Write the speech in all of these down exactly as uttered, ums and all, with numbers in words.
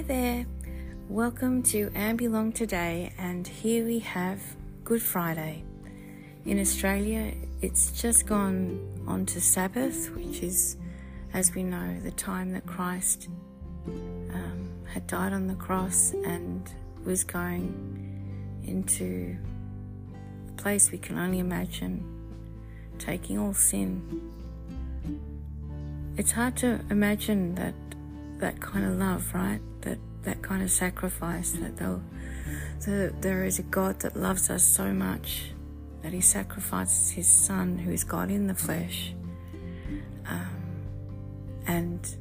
Hi there, welcome to Ambulong today, and here we have Good Friday. In Australia, it's just gone on to Sabbath, which is, as we know, the time that Christ um, had died on the cross and was going into a place we can only imagine, taking all sin. It's hard to imagine that that kind of love, right? That that kind of sacrifice, that they'll, that there is a God that loves us so much that he sacrifices his son, who is God in the flesh. Um, and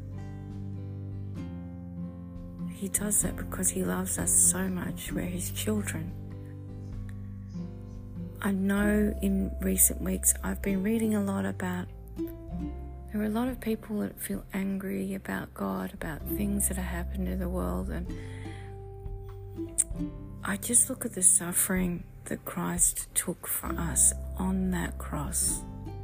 he does that because he loves us so much. We're his children. I know in recent weeks I've been reading a lot about There are a lot of people that feel angry about God, about things that have happened in the world, and I just look at the suffering that Christ took for us on that cross.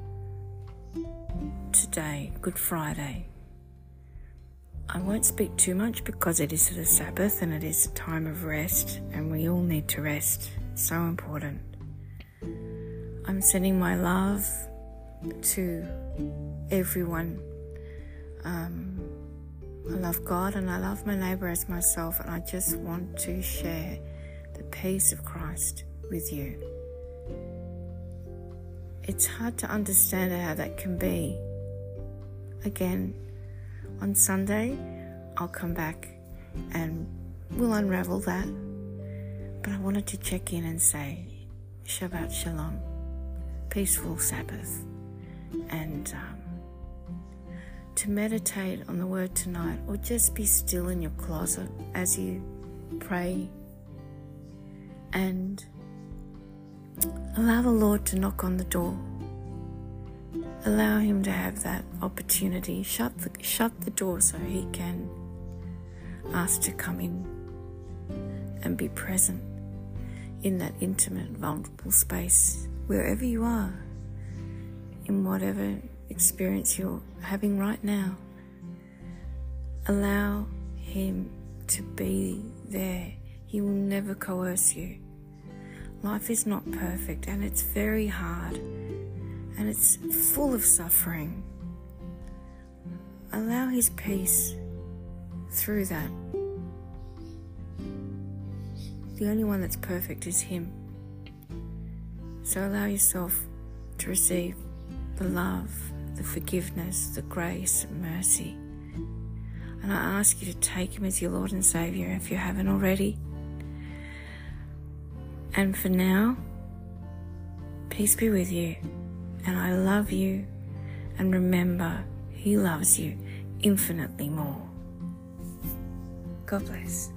Today, Good Friday. I won't speak too much because it is the Sabbath and it is a time of rest, and we all need to rest. It's so important. I'm sending my love to everyone. Um, I love God and I love my neighbour as myself, and I just want to share the peace of Christ with you. It's hard to understand how that can be. Again, on Sunday, I'll come back and we'll unravel that. But I wanted to check in and say, Shabbat Shalom, peaceful Sabbath. And um, to meditate on the word tonight, or just be still in your closet as you pray and allow the Lord to knock on the door. Allow him to have that opportunity. Shut the, shut the door so he can ask to come in and be present in that intimate, vulnerable space, wherever you are. In whatever experience you're having right now, allow him to be there. He will never coerce you. Life is not perfect, and it's very hard, and it's full of suffering. Allow his peace through that. The only one that's perfect is him. So allow yourself to receive the love, the forgiveness, the grace and mercy. And I ask you to take him as your Lord and Saviour if you haven't already. And for now, peace be with you. And I love you. And remember, he loves you infinitely more. God bless.